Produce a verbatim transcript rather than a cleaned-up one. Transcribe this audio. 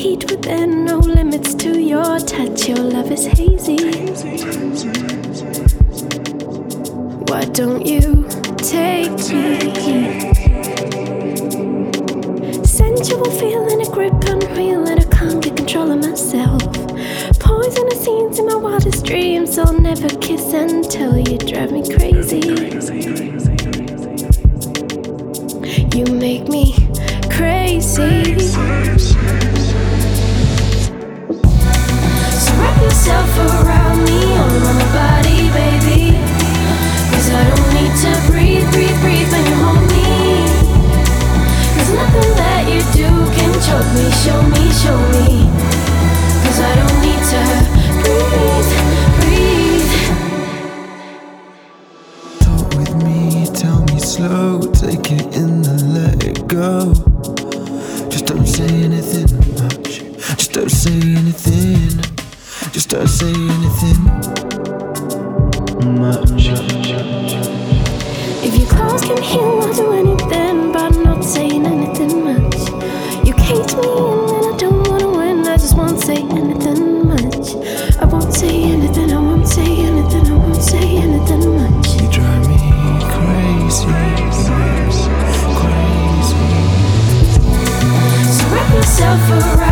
heat within, no limits to your touch. Your love is hazy. Why don't you take me? Sensual feeling, a grip unreal, and I can't get control of myself. Poisonous scenes in my wildest dreams. I'll never kiss until you drive me crazy. You make me crazy. So wrap yourself around me, all around my body, baby. Cause I don't need to breathe, breathe, breathe when you hold me. Cause nothing that you do can choke me, show me, show me. Cause I don't need to breathe, breathe. Talk with me, tell me slow, take it in and let it go. Just don't say anything much, just don't say anything, just don't say anything much. If your claws can heal, I'll do anything, but not saying anything much. You cage me in and I don't wanna win, I just won't say anything much. I won't say anything, I won't say anything, I won't say anything much. You drive me crazy, crazy. So wrap yourself around